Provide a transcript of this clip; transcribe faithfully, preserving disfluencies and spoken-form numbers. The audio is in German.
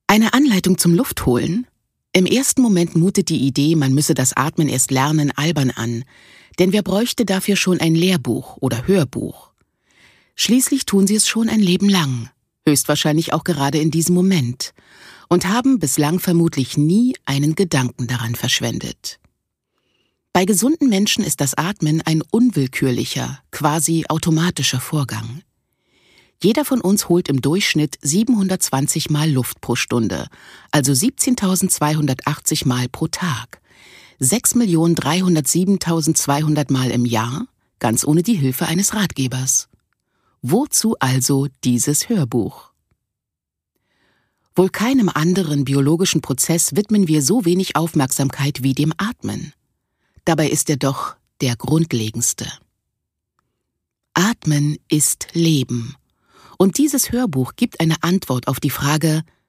Eine Anleitung zum Luftholen? Im ersten Moment mutet die Idee, man müsse das Atmen erst lernen, albern an, denn wer bräuchte dafür schon ein Lehrbuch oder Hörbuch? Schließlich tun sie es schon ein Leben lang, höchstwahrscheinlich auch gerade in diesem Moment, und haben bislang vermutlich nie einen Gedanken daran verschwendet. Bei gesunden Menschen ist das Atmen ein unwillkürlicher, quasi automatischer Vorgang. Jeder von uns holt im Durchschnitt siebenhundertzwanzig Mal Luft pro Stunde, also siebzehntausendzweihundertachtzig Mal pro Tag, sechs Millionen dreihundertsiebentausendzweihundert Mal im Jahr, ganz ohne die Hilfe eines Ratgebers. Wozu also dieses Hörbuch? Wohl keinem anderen biologischen Prozess widmen wir so wenig Aufmerksamkeit wie dem Atmen. Dabei ist er doch der grundlegendste. Atmen ist Leben. Und dieses Hörbuch gibt eine Antwort auf die Frage,